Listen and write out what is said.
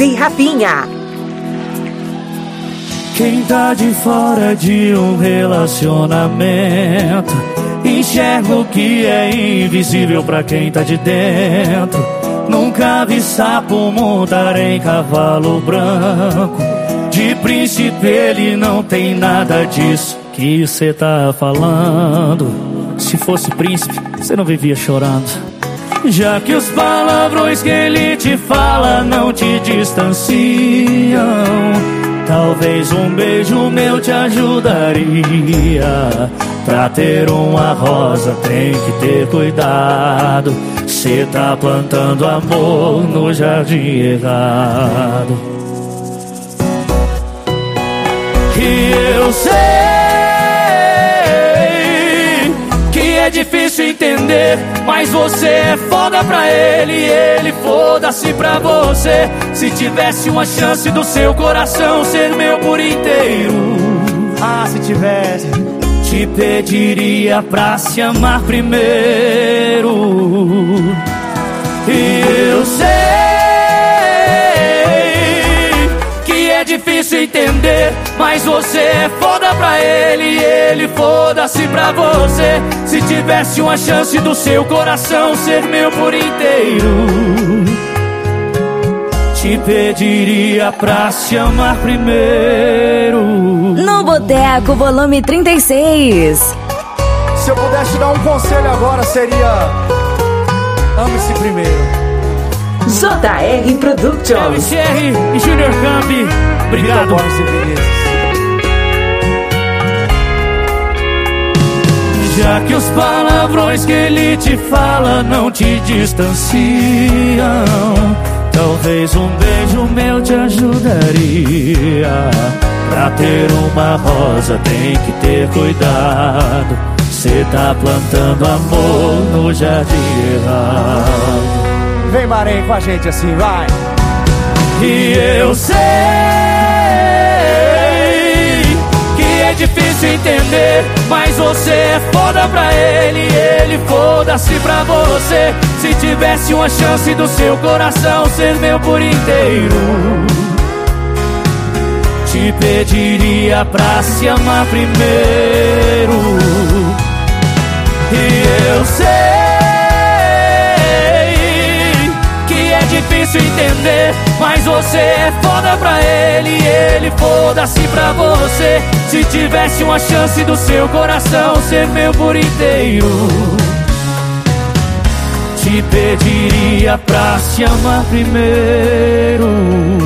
DJ Rafinha. Quem tá de fora de um relacionamento enxerga o que é invisível pra quem tá de dentro. Nunca vi sapo montar em cavalo branco. De príncipe ele não tem nada disso que cê tá falando. Se fosse príncipe, cê não vivia chorando. Já que os palavrões que ele te fala não te distanciam, talvez um beijo meu te ajudaria. Pra ter uma rosa tem que ter cuidado. Cê tá plantando amor no jardim errado. E eu sei que é difícil entender, mas você é foda pra ele e ele foda-se pra você. Se tivesse uma chance do seu coração ser meu por inteiro, se tivesse, te pediria pra se amar primeiro. E eu sei que é difícil entender, mas você é foda pra ele e ele foda-se pra você. Se tivesse uma chance do seu coração ser meu por inteiro, te pediria pra se amar primeiro. No Boteco, volume 36. Se eu pudesse te dar um conselho agora, seria: ame-se primeiro. JR Productions. MCR e Junior Camp, obrigado. Já que os palavrões que ele te fala não te distanciam, talvez um beijo meu te ajudaria. Pra ter uma rosa tem que ter cuidado. Cê tá plantando amor no jardim errado. Vem, Marém, com a gente assim, vai. E eu sei que é difícil entender, mas você é foda pra ele e ele foda-se pra você. Se tivesse uma chance do seu coração ser meu por inteiro, te pediria pra se amar primeiro. E eu sei que é difícil entender, mas você é foda pra ele e ele foda-se pra você. Se tivesse uma chance do seu coração ser meu por inteiro, te pediria pra se amar primeiro.